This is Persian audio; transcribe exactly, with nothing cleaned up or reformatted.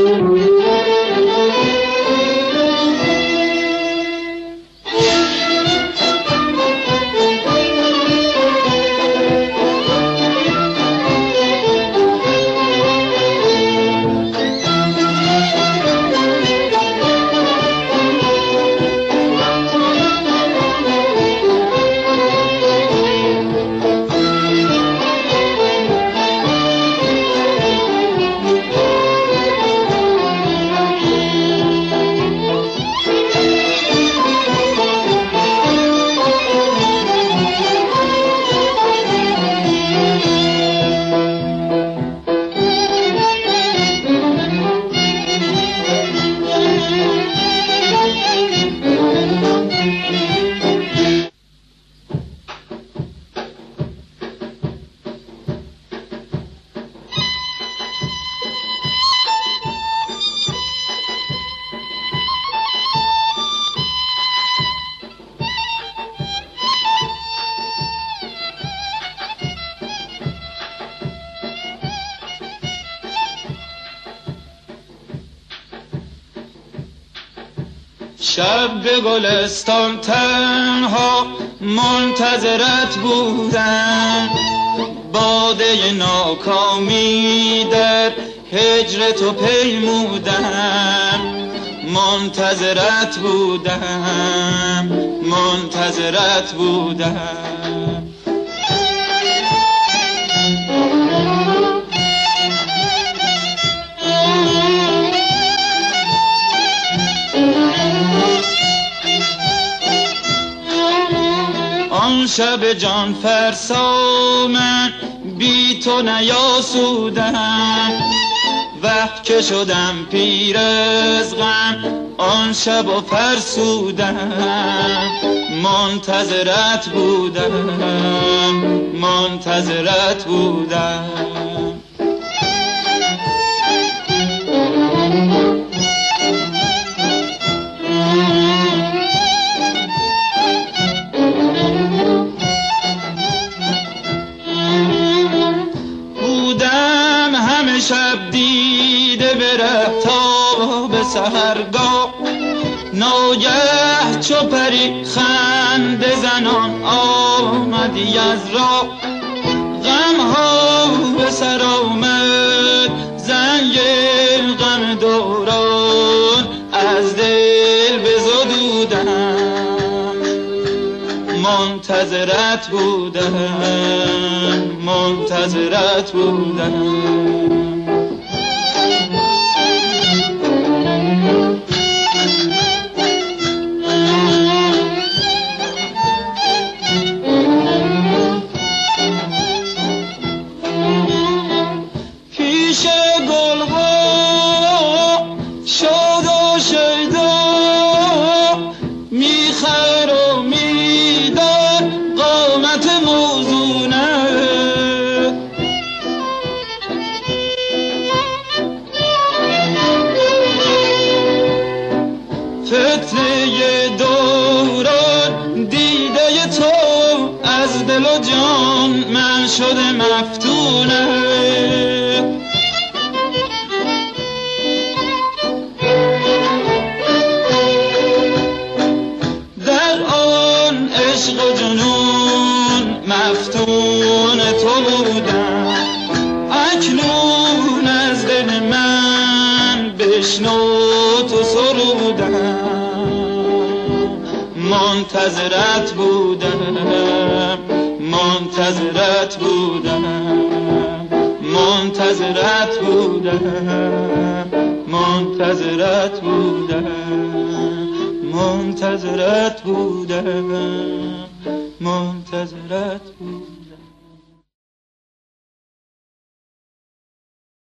شب به گلستان تنها منتظرت بودم، باده ناکامی در هجر تو پیمودم. منتظرت بودم، منتظرت بودم. آن شب جان فرسا من بی تو نیاسودم، وقت که شدم پیر از غم آن شب و فرسودم. منتظرت بودم، منتظرت بودم. شب دیده بره تا به سحرگاه، ناگه چو پری خنده زنان آمدی از راه. غم ها به سر آمد زنگ غم دوران، از دل بزدودم. منتظرت بودم، منتظرت بودم. پیش گلها شاد و شیدا میخر و میدار قامت موزونه. فتنه دوران دیده تو از دل و جان من شده مفتونه. در آن عشق و جنون مفتون تو بودم، اکنون از دل من بشنو تو سرودم. منتظرت بودم، منتظرت بودم، منتظرت بودم، منتظرت بودم، منتظرت بودم، منتظرت بودم.